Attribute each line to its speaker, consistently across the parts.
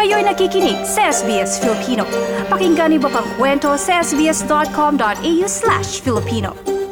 Speaker 1: Kayo'y nakikinig sa SBS Filipino. Pakinggan niyo pa ang kwento sa sbs.com.au/Filipino.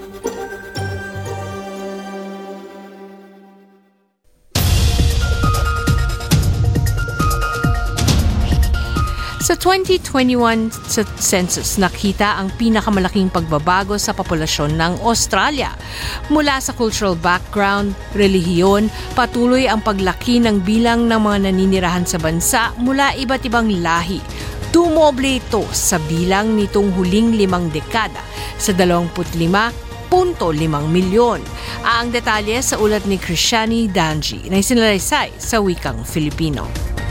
Speaker 1: Sa 2021 census, nakita ang pinakamalaking pagbabago sa populasyon ng Australia. Mula sa cultural background, relihiyon, patuloy ang paglaki ng bilang ng mga naninirahan sa bansa mula iba't ibang lahi. Dumoble ito sa bilang nitong huling 5 dekada sa 25.5 milyon. Ang detalye sa ulat ni Krishani Danji na isinalaysay sa wikang Filipino.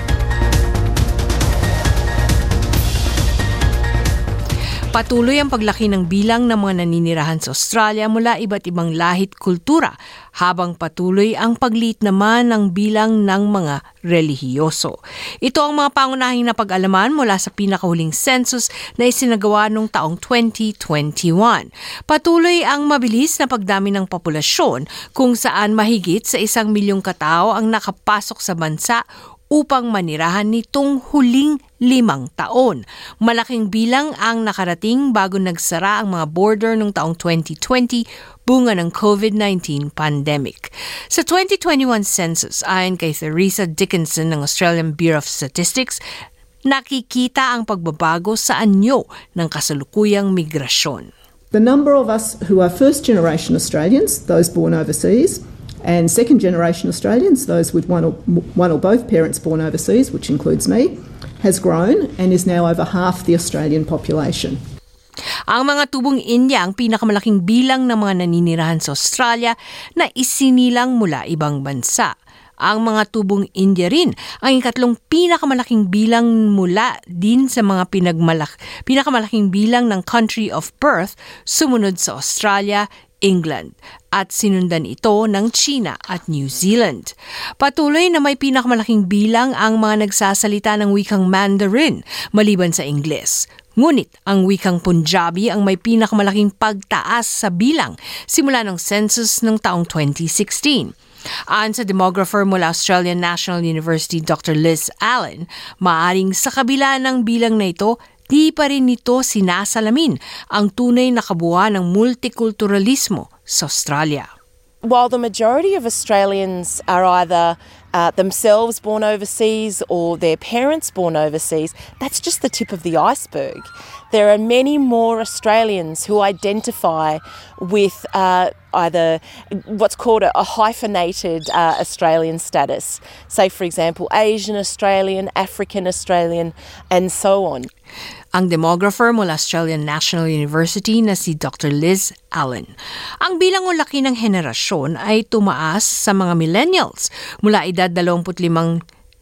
Speaker 1: Patuloy ang paglaki ng bilang ng mga naninirahan sa Australia mula iba't ibang lahit kultura, habang patuloy ang pagliit naman ng bilang ng mga relihiyoso. Ito ang mga pangunahing napag-alaman mula sa pinakahuling census na isinagawa noong taong 2021. Patuloy ang mabilis na pagdami ng populasyon kung saan mahigit sa 1 milyong katao ang nakapasok sa bansa upang manirahan nitong huling 5 taon. Malaking bilang ang nakarating bago nagsara ang mga border noong taong 2020, bunga ng COVID-19 pandemic. Sa 2021 census, ayon kay Theresa Dickinson ng Australian Bureau of Statistics, nakikita ang pagbabago sa anyo ng kasalukuyang migrasyon.
Speaker 2: The number of us who are first-generation Australians, those born overseas, and second-generation Australians, those with one or both parents born overseas, which includes me, has grown and is now over half the Australian population.
Speaker 1: Ang mga tubong India ang pinakamalaking bilang ng mga naninirahan sa Australia na isinilang mula ibang bansa. Ang mga tubong India rin ang ikatlong pinakamalaking bilang mula din sa mga pinakamalaking bilang ng country of birth, sumunod sa Australia, England, at sinundan ito ng China at New Zealand. Patuloy na may pinakamalaking bilang ang mga nagsasalita ng wikang Mandarin maliban sa Ingles. Ngunit ang wikang Punjabi ang may pinakamalaking pagtaas sa bilang simula ng census ng taong 2016. Ayon sa demographer mula Australian National University Dr. Liz Allen, maaring sa kabila ng bilang na ito, di pa rin nito sinasalamin ang tunay na kabuuan ng multikulturalismo sa Australia.
Speaker 3: While the majority of Australians are either themselves born overseas or their parents born overseas, that's just the tip of the iceberg. There are many more Australians who identify with either what's called a hyphenated Australian status. Say, for example, Asian Australian, African Australian, and so on.
Speaker 1: Ang demographer mula Australian National University na si Dr. Liz Allen. Ang bilang o laki ng henerasyon ay tumaas sa mga millennials mula edad 25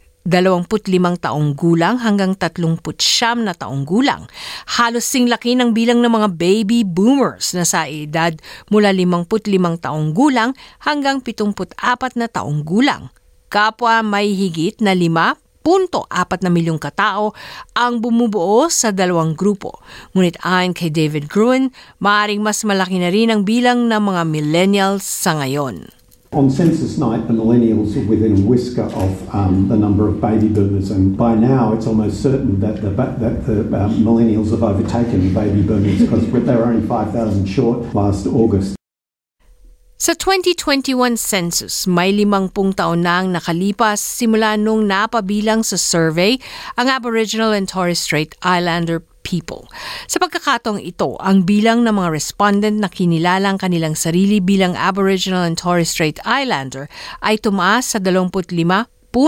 Speaker 1: taong gulang hanggang 39 na taong gulang. Halos singlaki ng bilang ng mga baby boomers na sa edad mula 55 taong gulang hanggang 74 na taong gulang. Kapwa may higit na 5.4 milyong katao ang bumubuo sa dalawang grupo. Ngunit ayon kay David Gruen, maaaring mas malaki na rin ang bilang ng mga millennials sa ngayon.
Speaker 4: On census night, the millennials are within a whisker of the number of baby boomers, and by now it's almost certain that the millennials have overtaken baby boomers because they were only 5,000 short last August.
Speaker 1: Sa 2021 census, may 50 taon na ang nakalipas simula nung napabilang sa survey ang Aboriginal and Torres Strait Islander people. Sa pagkakataong ito, ang bilang ng mga respondent na kinilalang kanilang sarili bilang Aboriginal and Torres Strait Islander ay tumaas sa 25.2%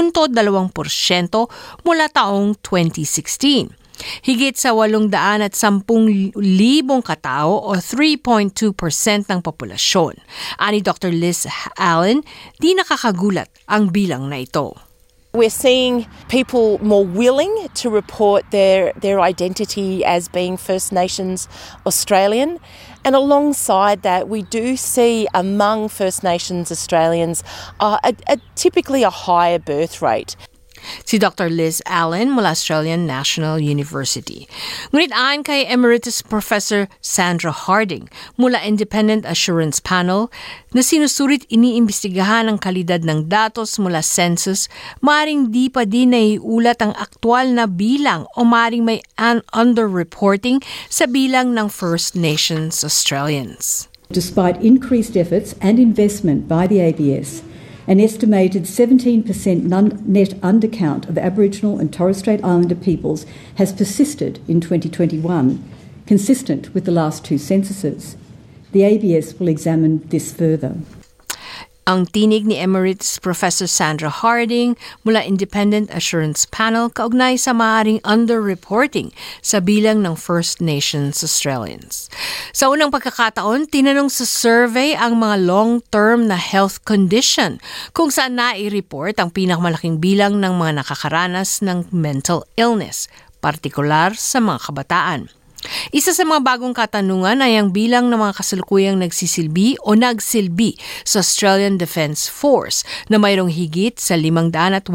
Speaker 1: mula taong 2016. Higit sa 810,000 katao o 3.2% ng populasyon. Ani Dr. Liz Allen, di nakakagulat ang bilang na ito.
Speaker 3: We're seeing people more willing to report their identity as being First Nations Australian. And alongside that, we do see among First Nations Australians typically a higher birth rate.
Speaker 1: si Dr. Liz Allen mula Australian National University. Ngunit ayon kay Emeritus Professor Sandra Harding mula Independent Assurance Panel na sinusurit iniimbestigahan ang kalidad ng datos mula census, maring di pa din naiulat ang aktwal na bilang o maring may underreporting sa bilang ng First Nations Australians.
Speaker 5: Despite increased efforts and investment by the ABS, an estimated 17% net undercount of Aboriginal and Torres Strait Islander peoples has persisted in 2021, consistent with the last two censuses. The ABS will examine this further.
Speaker 1: Ang tinig ni Emeritus Professor Sandra Harding mula Independent Assurance Panel kaugnay sa maaaring underreporting sa bilang ng First Nations Australians. Sa unang pagkakataon, tinanong sa survey ang mga long-term na health condition kung saan nai-report ang pinakamalaking bilang ng mga nakakaranas ng mental illness, partikular sa mga kabataan. Isa sa mga bagong katanungan ay ang bilang ng mga kasalukuyang nagsisilbi o nagsilbi sa Australian Defence Force na mayroong higit sa 580,000.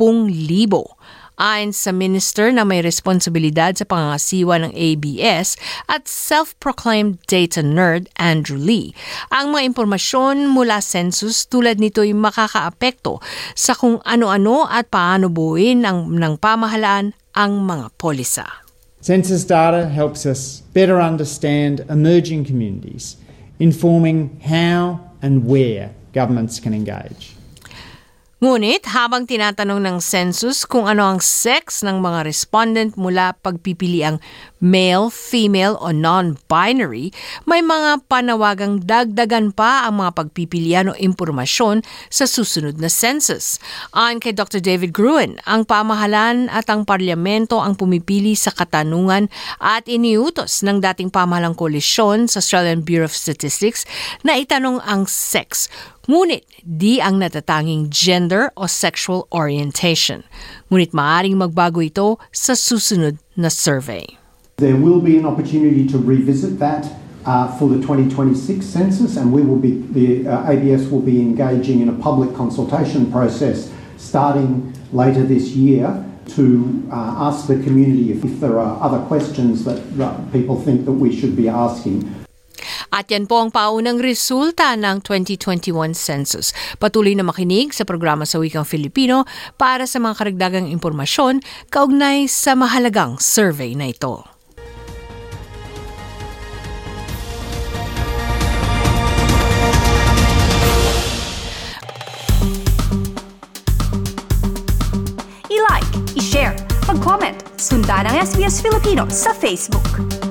Speaker 1: Ayon sa minister na may responsibilidad sa pangangasiwa ng ABS at self-proclaimed data nerd Andrew Lee, ang mga impormasyon mula census tulad nito ay makakaapekto sa kung ano-ano at paano buuin ng pamahalaan ang mga polisa.
Speaker 6: Census data helps us better understand emerging communities, informing how and where governments can engage.
Speaker 1: Ngunit habang tinatanong ng census kung ano ang sex ng mga respondent mula pagpipiliang male, female o non-binary, may mga panawagang dagdagan pa ang mga pagpipilian o impormasyon sa susunod na census. Ayon kay Dr. David Gruen, ang pamahalaan at ang parlamento ang pumipili sa katanungan at iniutos ng dating pamahalang koalisyon sa Australian Bureau of Statistics na itanong ang sex, ngunit di ang natatanging gender o sexual orientation. Ngunit maaaring magbago ito sa susunod na survey.
Speaker 4: There will be an opportunity to revisit that for the 2026 census, and the ABS will be engaging in a public consultation process starting later this year to ask the community if there are other questions that people think that we should be asking.
Speaker 1: At yan po ang paunang resulta ng 2021 census. Patuloy na makinig sa programa sa Wikang Filipino para sa mga karagdagang impormasyon kaugnay sa mahalagang survey na ito.
Speaker 7: I-like, i-share, mag-comment, sundan ang SBS Filipino sa Facebook.